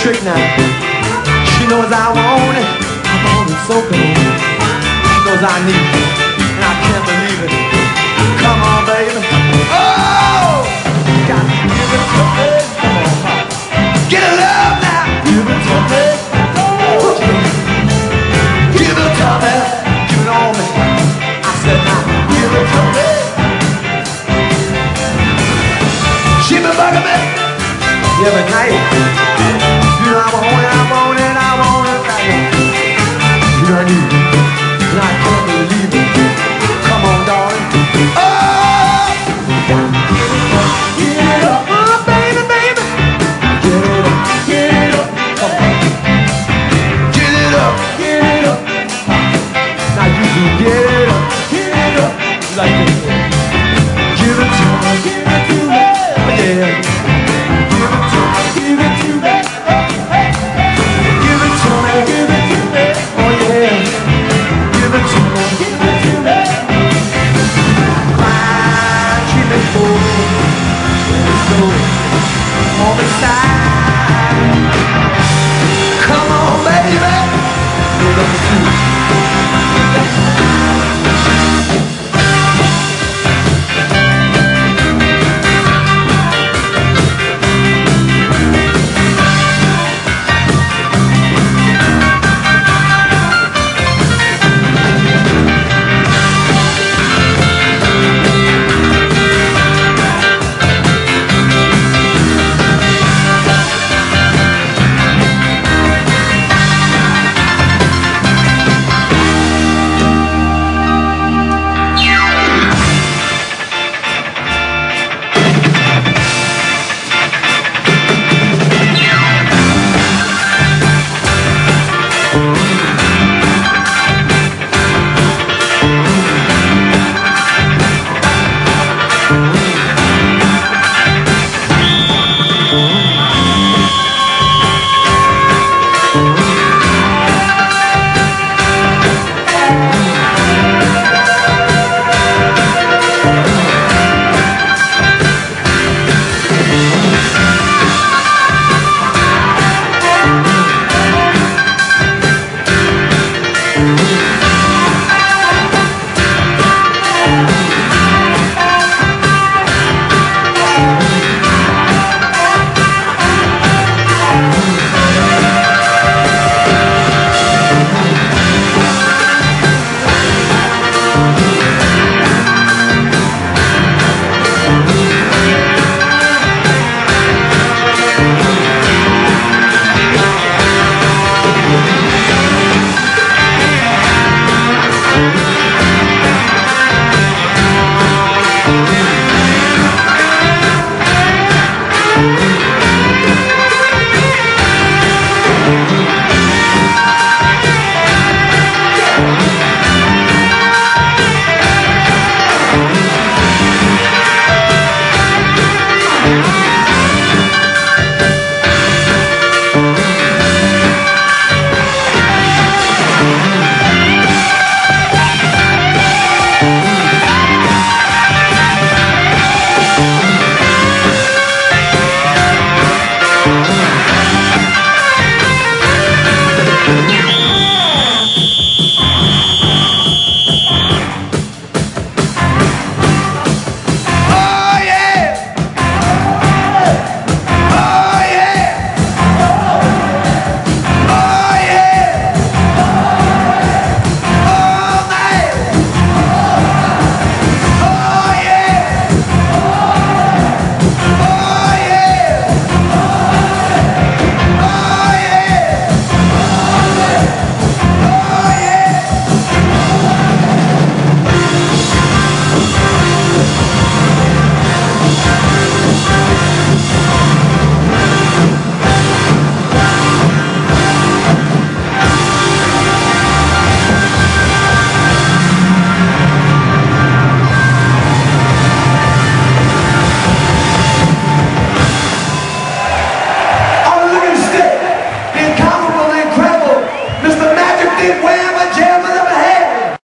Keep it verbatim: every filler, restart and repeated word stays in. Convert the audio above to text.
trick now. She knows I want it. I want it so bad. She knows I need it, and I can't believe it. Come on, baby. Oh, got to give it to me. Come on, pop. Get a love now. Give it to me. Give it to me. Give it on me. I said now, give it to me. She been bugging me every night. You know I want it, I want it, I want it right now. You know I need it, and I can't believe it. Come on, darling. Oh! Get it up, oh, baby, baby. Get it up, get it up. Come on. Get it up, get it up. Now you can get it up, get it up. Like this. Give it to me, give it to me. Oh, yeah. On the side. Come on, baby. Give it to me.